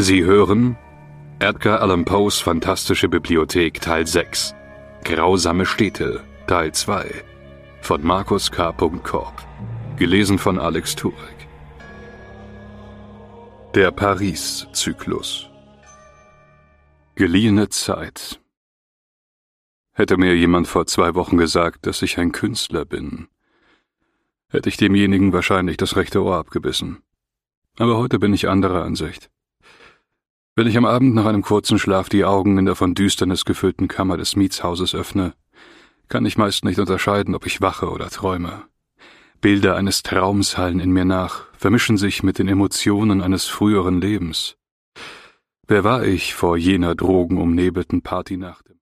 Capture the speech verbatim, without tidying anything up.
Sie hören Edgar Allan Poes Fantastische Bibliothek Teil sechs Grausame Städte Teil zwei von Markus K. Korb. Gelesen von Alex Turek. Der Paris-Zyklus. Geliehene Zeit. Hätte mir jemand vor zwei Wochen gesagt, dass ich ein Künstler bin, hätte ich demjenigen wahrscheinlich das rechte Ohr abgebissen. Aber heute bin ich anderer Ansicht. Wenn ich am Abend nach einem kurzen Schlaf die Augen in der von Düsternis gefüllten Kammer des Mietshauses öffne, kann ich meist nicht unterscheiden, ob ich wache oder träume. Bilder eines Traums hallen in mir nach, vermischen sich mit den Emotionen eines früheren Lebens. Wer war ich vor jener drogenumnebelten Partynacht?